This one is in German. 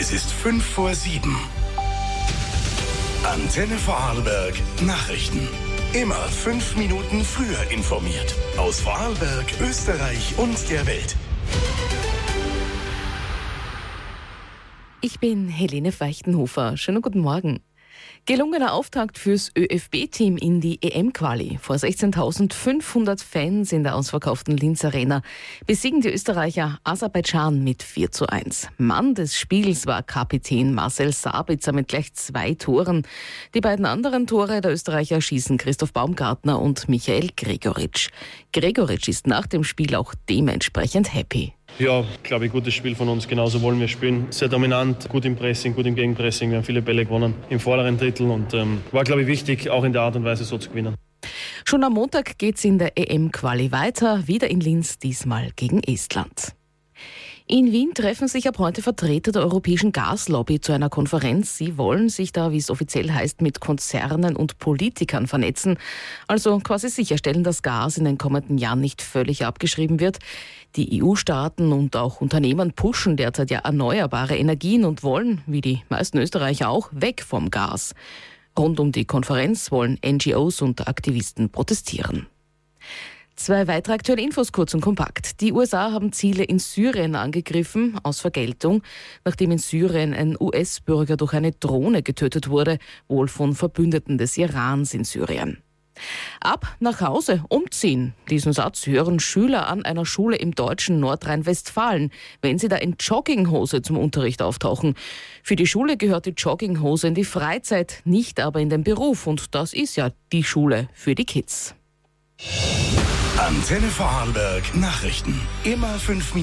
Es ist 6:55. Antenne Vorarlberg Nachrichten. Immer 5 Minuten früher informiert. Aus Vorarlberg, Österreich und der Welt. Ich bin Helene Feichtenhofer. Schönen guten Morgen. Gelungener Auftakt fürs ÖFB-Team in die EM-Quali. Vor 16.500 Fans in der ausverkauften Linz Arena besiegen die Österreicher Aserbaidschan mit 4:1. Mann des Spiels war Kapitän Marcel Sabitzer mit gleich 2 Toren. Die beiden anderen Tore der Österreicher schießen Christoph Baumgartner und Michael Gregoritsch. Gregoritsch ist nach dem Spiel auch dementsprechend happy. Ja, glaube ich, gutes Spiel von uns. Genauso wollen wir spielen. Sehr dominant, gut im Pressing, gut im Gegenpressing. Wir haben viele Bälle gewonnen im vorderen Drittel und war, glaube ich, wichtig, auch in der Art und Weise so zu gewinnen. Schon am Montag geht's in der EM-Quali weiter, wieder in Linz, diesmal gegen Estland. In Wien treffen sich ab heute Vertreter der europäischen Gaslobby zu einer Konferenz. Sie wollen sich da, wie es offiziell heißt, mit Konzernen und Politikern vernetzen. Also quasi sicherstellen, dass Gas in den kommenden Jahren nicht völlig abgeschrieben wird. Die EU-Staaten und auch Unternehmen pushen derzeit ja erneuerbare Energien und wollen, wie die meisten Österreicher auch, weg vom Gas. Rund um die Konferenz wollen NGOs und Aktivisten protestieren. 2 weitere aktuelle Infos kurz und kompakt. Die USA haben Ziele in Syrien angegriffen, aus Vergeltung, nachdem in Syrien ein US-Bürger durch eine Drohne getötet wurde, wohl von Verbündeten des Irans in Syrien. Ab nach Hause, umziehen. Diesen Satz hören Schüler an einer Schule im deutschen Nordrhein-Westfalen, wenn sie da in Jogginghose zum Unterricht auftauchen. Für die Schule gehört die Jogginghose in die Freizeit, nicht aber in den Beruf. Und das ist ja die Schule für die Kids. Antenne Vorarlberg Nachrichten. Immer 5 Minuten.